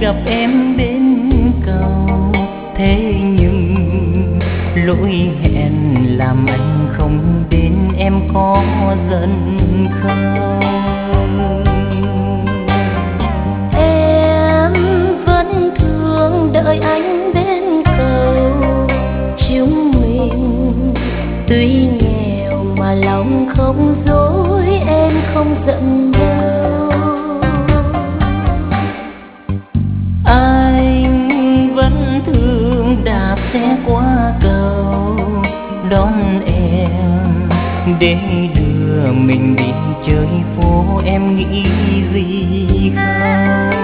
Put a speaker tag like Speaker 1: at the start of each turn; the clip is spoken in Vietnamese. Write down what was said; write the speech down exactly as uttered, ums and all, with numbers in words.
Speaker 1: gặp em bên cầu, thế nhưng lỗi hẹn làm anh không đến, em có giận không?
Speaker 2: Em vẫn thương đợi anh bên cầu, chúng mình tuy nghèo mà lòng không dối, em không giận đâu.
Speaker 1: Anh vẫn thường đạp xe qua cầu đón em để đưa mình đi chơi phố, em nghĩ gì không?